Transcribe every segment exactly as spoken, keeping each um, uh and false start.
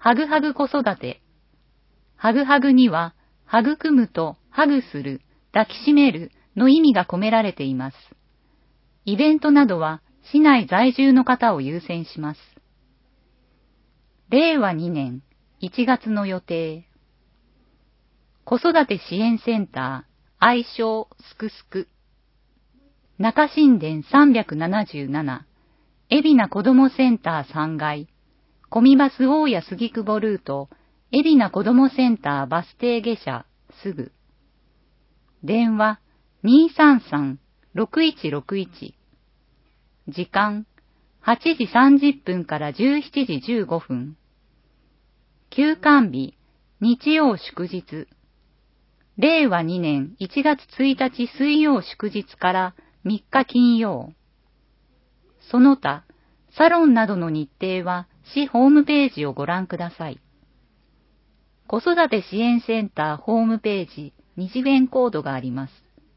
はぐはぐ子育て。はぐはぐには、育むとハグする、抱きしめるの意味が込められています。イベントなどは市内在住の方を優先します。れいわにねんいちがつの予定。子育て支援センター、愛称すくすく。中新田さんびゃくななじゅうなな、海老名子どもセンターさんがい、コミバス大谷杉久保ルート、海老名子どもセンターバス停下車、すぐ。電話、にーさんさんろくいちろくいち。時間、はちじさんじゅっぷんからじゅうしちじじゅうごふん。休館日、日曜祝日。れいわにねんいちがつついたち水曜祝日からみっか金曜。その他、サロンなどの日程は市ホームページをご覧ください。子育て支援センターホームページ、二次元コードがあります。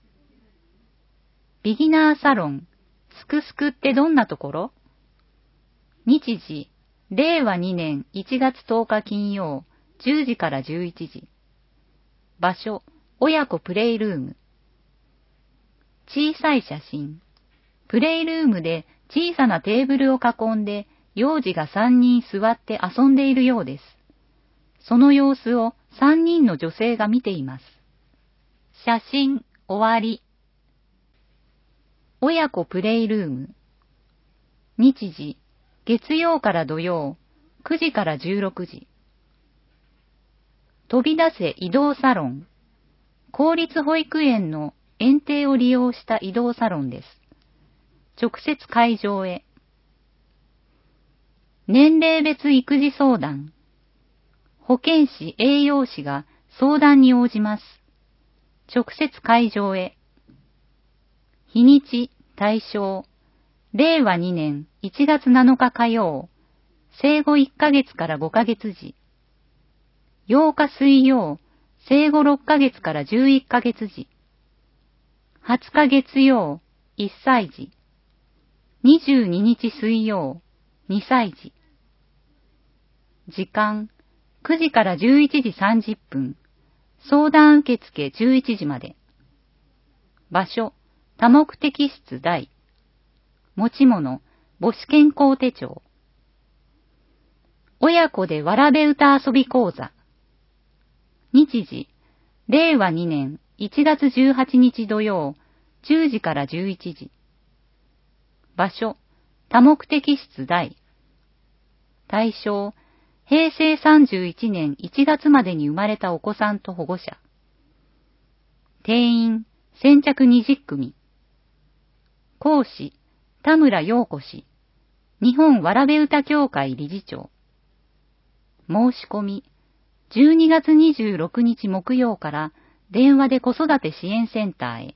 ビギナーサロン、すくすくってどんなところ？日時、れいわにねんいちがつとおか金曜、じゅうじからじゅういちじ。場所、親子プレイルーム。小さい写真。プレイルームで小さなテーブルを囲んで、幼児がさんにん座って遊んでいるようです。その様子をさんにんの女性が見ています。写真、終わり。親子プレイルーム。日時、月曜から土曜、くじからじゅうろくじ。飛び出せ移動サロン。公立保育園の園庭を利用した移動サロンです。直接会場へ。年齢別育児相談。保健師、栄養士が相談に応じます。直接会場へ。日にち、対象。れいわにねんいちがつなのか火曜。生後いっかげつからごかげつ時。ようか水曜。生後ろっかげつからじゅういっかげつ時。はつか月曜。いっさい児。にじゅうににち水曜。にさい児。時間。くじからじゅういちじさんじゅっぷん。相談受付じゅういちじまで。場所。多目的室大。持ち物。母子健康手帳。親子でわらべ歌遊び講座。日時。れいわにねんいちがつじゅうはちにち土曜。じゅうじからじゅういちじ。場所。多目的室大。対象。へいせいさんじゅういちねんいちがつまでに生まれたお子さんと保護者。定員、先着にじゅっくみ。講師、田村陽子氏。日本わらべ歌協会理事長。申し込み、じゅうにがつにじゅうろくにち木曜から電話で子育て支援センターへ。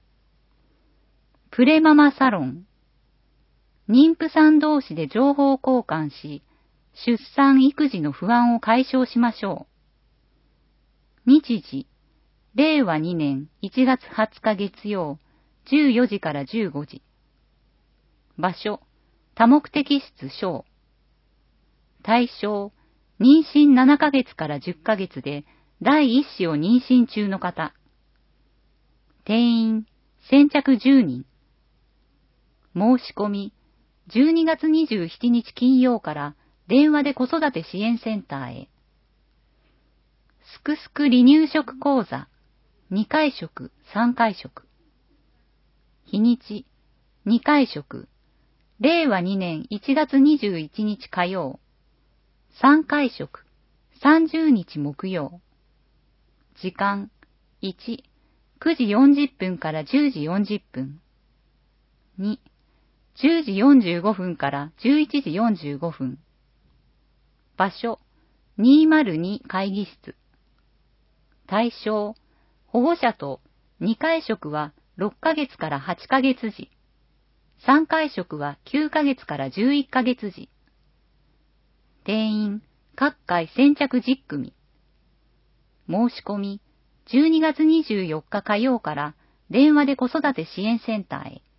プレママサロン。妊婦さん同士で情報交換し、出産育児の不安を解消しましょう。日時、れいわにねんいちがつはつか月曜、じゅうよじからじゅうごじ。場所、多目的室小。対象、妊娠ななかげつからじゅっかげつで第一子を妊娠中の方。定員、先着じゅうにん。申し込み、じゅうにがつにじゅうしちにち金曜から電話で子育て支援センターへ。すくすく離乳食講座。にかい食、さんかい食。日にち、にかい食。れいわにねんいちがつにじゅういちにち火曜。さんかい食。さんじゅうにち木曜。時間、いち、くじよんじゅっぷんからじゅうじよんじゅっぷん。に、じゅうじよんじゅうごふんからじゅういちじよんじゅうごふん。場所、にひゃくに会議室。対象、保護者とにかい食はろっかげつからはちかげつ時。さんかい食はきゅうかげつからじゅういっかげつ時。定員、各回先着じゅっくみ。申し込み、じゅうにがつにじゅうよっか火曜から電話で子育て支援センターへ。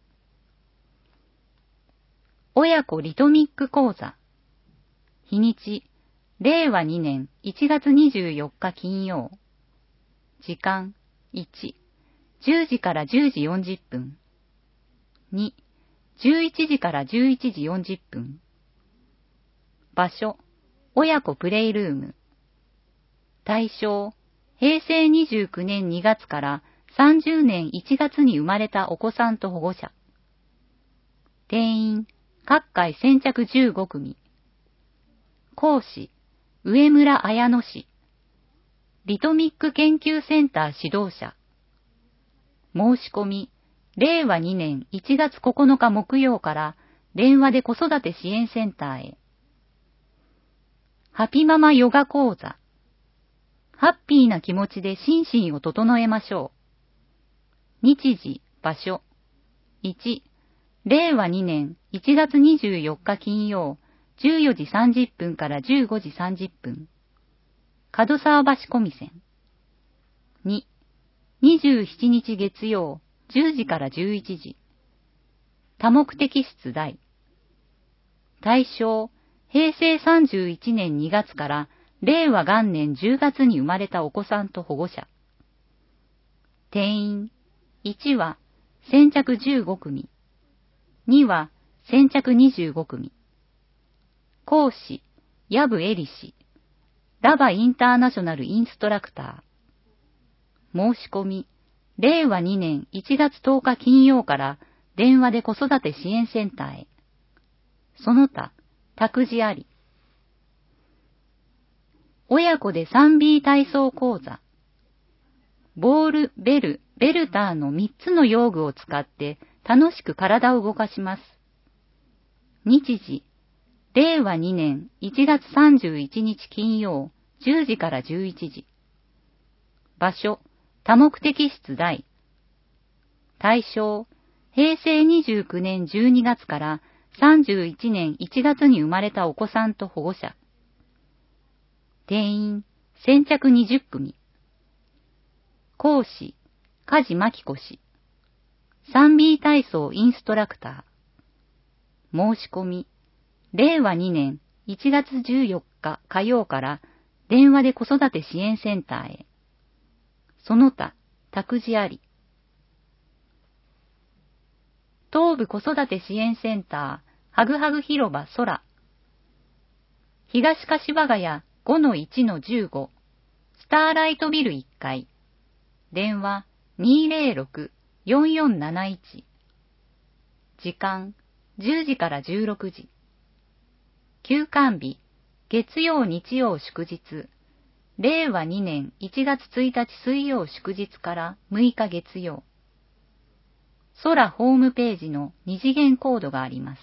親子リトミック講座。日にち、 れいわにねんいちがつにじゅうよっか金曜。時間いち、じゅうじからじゅうじよんじゅっぷん。に、じゅういちじからじゅういちじよんじゅっぷん。場所、親子プレイルーム。対象、へいせいにじゅうきゅうねんにがつからさんじゅうねんいちがつに生まれたお子さんと保護者。定員、各回先着じゅうごくみ。講師、上村綾乃氏。リトミック研究センター指導者。申し込み、れいわにねんいちがつここのか木曜から電話で子育て支援センターへ。ハピママヨガ講座。ハッピーな気持ちで心身を整えましょう。日時、場所。いち、れいわにねんいちがつにじゅうよっか金曜、じゅうよじさんじゅっぷんからじゅうごじさんじゅっぷん。門沢橋小見線。に、にじゅうしちにち月曜、じゅうじからじゅういちじ。多目的室大。対象、へいせいさんじゅういちねんにがつかられいわがんねんじゅうがつに生まれたお子さんと保護者。定員、いちは先着じゅうごくみ。には先着にじゅうごくみ。講師、藪恵里氏。ラバインターナショナルインストラクター。申し込み、れいわにねんいちがつとおか金曜から電話で子育て支援センターへ。その他、託児あり。親子で スリービー 体操講座。ボール、ベル、ベルターのみっつの用具を使って楽しく体を動かします。日時、れいわにねんいちがつさんじゅういちにち金曜、じゅうじからじゅういちじ。場所、多目的室大。対象、へいせいにじゅうきゅうねんじゅうにがつからさんじゅういちねんいちがつに生まれたお子さんと保護者。定員、先着にじゅっくみ。講師、梶真紀子氏。スリービー 体操インストラクター。申し込み、れいわにねんいちがつじゅうよっか火曜から電話で子育て支援センターへ。その他、託児あり。東部子育て支援センター、はぐはぐ広場空。東柏ヶ谷 ごのいちのじゅうご、スターライトビルいっかい。電話 にーぜろろく よんよんなないち。時間じゅうじからじゅうろくじ。休館日、月曜日曜祝日。れいわにねんいちがつついたち水曜祝日からむいか月曜。空ホームページの二次元コードがあります。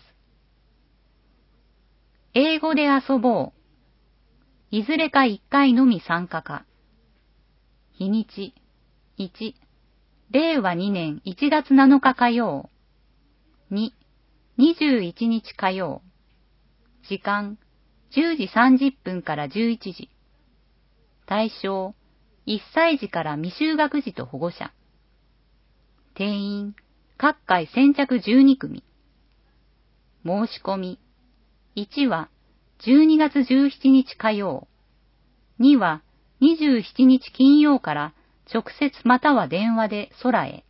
英語で遊ぼう。いずれかいっかいのみ参加か。日にち、いち、れいわにねんいちがつなのか火曜。に、にじゅういちにち火曜。時間、じゅうじさんじゅっぷんからじゅういちじ。対象、いっさいじから未就学児と保護者。定員、各回先着じゅうにくみ。申し込み、いちはじゅうにがつじゅうしちにち火曜。にはにじゅうしちにち金曜から直接または電話で空へ。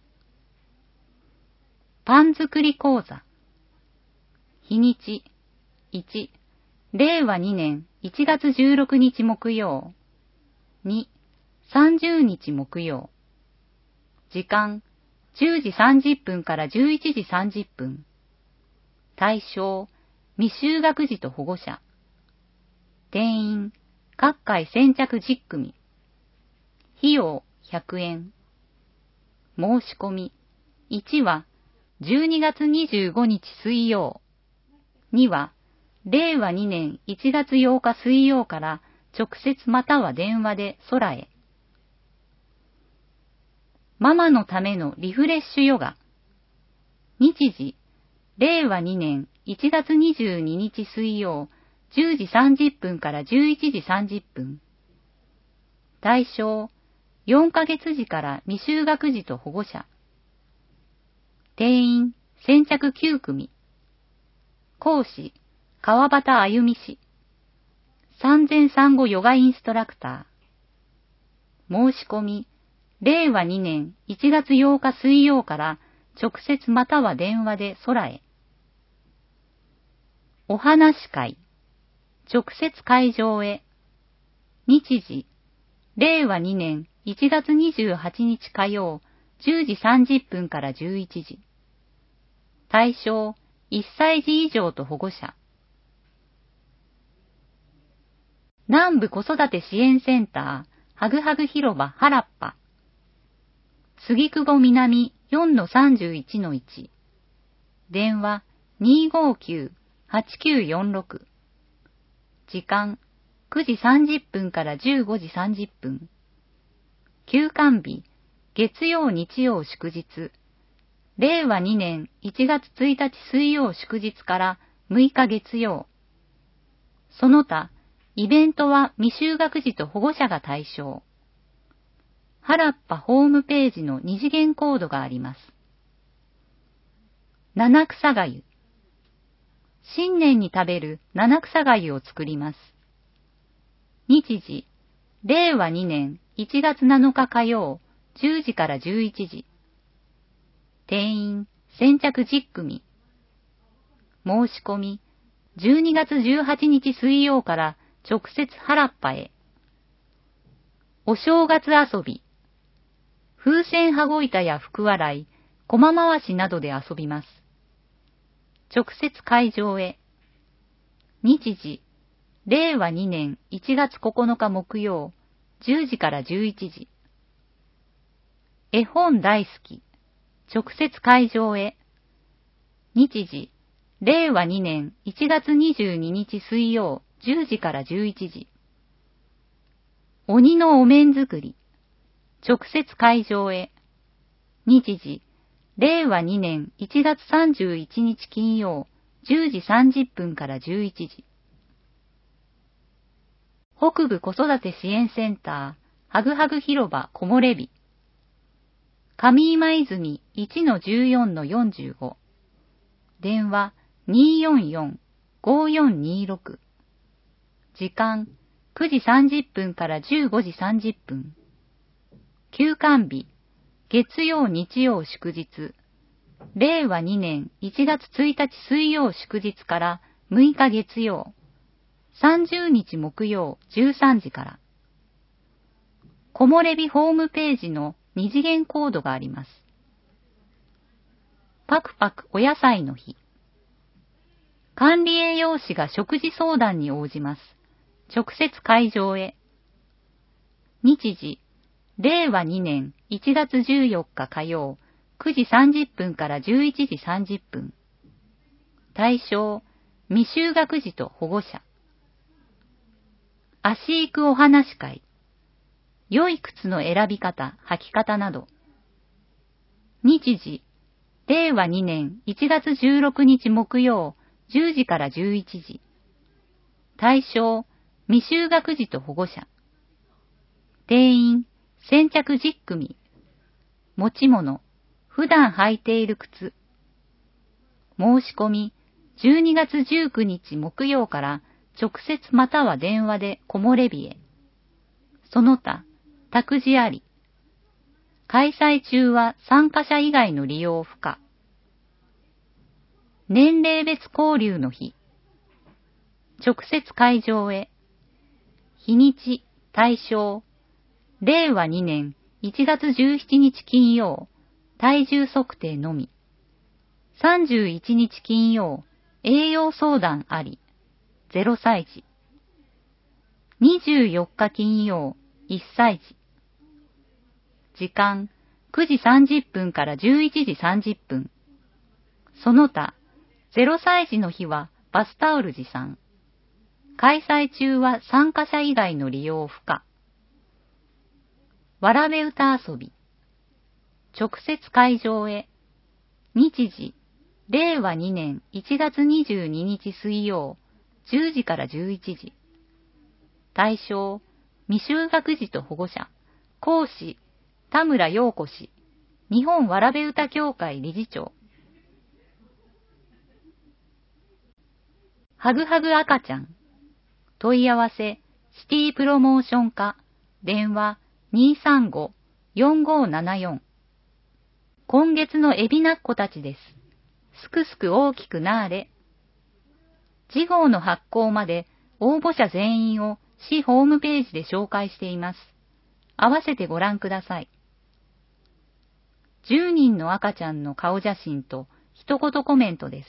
パン作り講座。日にち、いち、れいわにねんいちがつじゅうろくにち木曜。に、さんじゅうにち木曜。時間、じゅうじさんじゅっぷんからじゅういちじさんじゅっぷん。対象、未就学児と保護者。定員、各回先着じゅっくみ。費用ひゃくえん。申し込み、いちはじゅうにがつにじゅうごにち水曜。にはれいわにねんいちがつようか水曜から直接または電話で空へ。ママのためのリフレッシュヨガ。日時、れいわにねんいちがつにじゅうににち水曜、じゅうじさんじゅっぷんからじゅういちじさんじゅっぷん。対象、よんかげつじから未就学児と保護者。定員、先着きゅうくみ。講師、川端あゆみ氏。 産前産後ヨガインストラクター。申し込み、れいわにねんいちがつようか水曜から直接または電話で空へ。お話会、直接会場へ。日時、れいわにねんいちがつにじゅうはちにち火曜、じゅうじさんじゅっぷんからじゅういちじ。対象、いっさいじ以上と保護者。南部子育て支援センター、はぐはぐ広場原っぱ。杉久保南 よんのさんじゅういちのいち。電話 にーごーきゅう はちきゅうよんろく。時間くじさんじゅっぷんからじゅうごじさんじゅっぷん。休館日、月曜日曜祝日。れいわにねんいちがつついたち水曜祝日からむいか月曜。その他、イベントは未就学児と保護者が対象。原っぱホームページの二次元コードがあります。七草がゆ。新年に食べる七草がゆを作ります。日時、れいわにねんいちがつなのか火曜、じゅうじからじゅういちじ。定員、先着じゅっくみ。申し込み、じゅうにがつじゅうはちにち水曜から直接原っぱへ。お正月遊び。風船羽子板や福笑い、駒回しなどで遊びます。直接会場へ。日時、れいわにねんいちがつここのか木曜、じゅうじからじゅういちじ。絵本大好き。直接会場へ。日時、れいわにねんいちがつにじゅうににち水曜、じゅうじからじゅういちじ。鬼のお面作り。直接会場へ。日時、れいわにねんいちがつさんじゅういちにち金曜、じゅうじさんじゅっぷんからじゅういちじ。北部子育て支援センター、はぐはぐ広場木漏れ日。上今泉 いちのじゅうよんのよんじゅうご。電話 にーよんよん ごーよんにーろく。時間くじさんじゅっぷんからじゅうごじさんじゅっぷん。休館日、月曜日曜祝日。れいわにねんいちがつついたち水曜祝日からむいか月曜。さんじゅうにち木曜じゅうさんじから。木漏れ日ホームページの二次元コードがあります。パクパクお野菜の日。管理栄養士が食事相談に応じます。直接会場へ。日時、れいわにねんいちがつじゅうよっか火曜、くじさんじゅっぷんからじゅういちじさんじゅっぷん。対象、未就学児と保護者。足育お話会。良い靴の選び方、履き方など。日時、れいわにねんいちがつじゅうろくにち木曜、じゅうじからじゅういちじ。対象、未就学児と保護者。定員、先着じゅっくみ。持ち物、普段履いている靴。申し込み、じゅうにがつじゅうくにち木曜から直接または電話で木漏れ日へ。その他、託児あり。開催中は参加者以外の利用不可。年齢別交流の日。直接会場へ。日にち、対象。れいわにねんいちがつじゅうしちにち金曜、体重測定のみ。さんじゅういちにち金曜、栄養相談あり。ゼロさいじ。にじゅうよっか金曜、いっさいじ。時間、くじさんじゅっぷんからじゅういちじさんじゅっぷん。その他、ゼロさいじの日はバスタオル持参。開催中は参加者以外の利用不可。わらべ歌遊び。直接会場へ。日時、れいわにねんいちがつにじゅうににち水曜、じゅうじからじゅういちじ。対象、未就学児と保護者。講師、田村陽子氏。日本わらべ歌協会理事長。はぐはぐ赤ちゃん。 問い合わせ、シティプロモーション課、電話 にーさんご よんごななよん。今月のエビナッコたちです。すくすく大きくなーれ。次号の発行まで応募者全員を市ホームページで紹介しています。合わせてご覧ください。じゅうにんの赤ちゃんの顔写真と一言コメントです。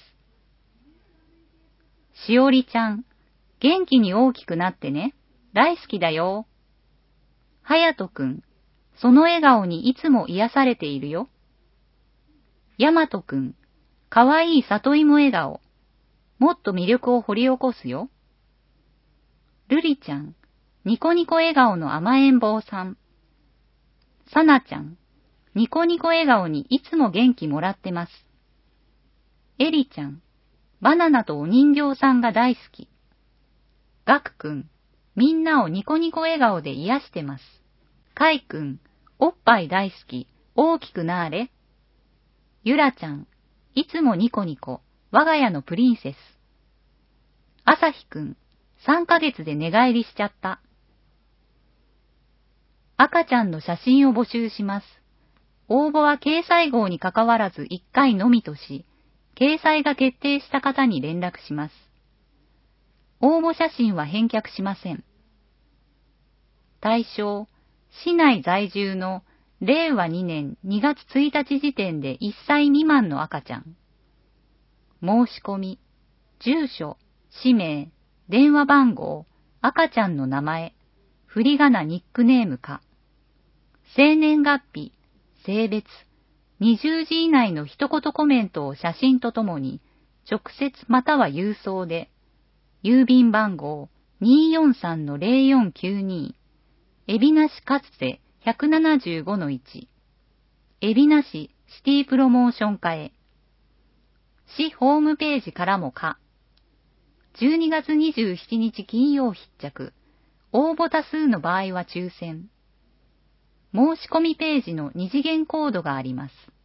しおりちゃん、元気に大きくなってね。大好きだよ。はやとくん、その笑顔にいつも癒されているよ。やまとくん、かわいい里芋笑顔。もっと魅力を掘り起こすよ。るりちゃん、ニコニコ笑顔の甘えん坊さん。さなちゃん、ニコニコ笑顔にいつも元気もらってます。えりちゃん、バナナとお人形さんが大好き。がくくん、みんなをニコニコ笑顔で癒してます。かいくん、おっぱい大好き、大きくなーれ。ゆらちゃん、いつもニコニコ、我が家のプリンセス。あさひくん、さんかげつで寝返りしちゃった。赤ちゃんの写真を募集します。応募は掲載号にかかわらずいっかいのみとし、掲載が決定した方に連絡します。応募写真は返却しません。対象、市内在住のれいわにねんにがつついたち時点でいっさい未満の赤ちゃん。申し込み、住所、氏名、電話番号、赤ちゃんの名前、振り仮名ニックネームか、生年月日、性別、にじゅうじ以内の一言コメントを写真とともに、直接または郵送で、郵便番号 にーよんさんのぜろよんきゅうに、海老名市かつて ひゃくななじゅうごのいち、海老名市シティプロモーション課へ、市ホームページからもか、じゅうにがつにじゅうしちにち金曜必着、応募多数の場合は抽選。申し込みページの二次元コードがあります。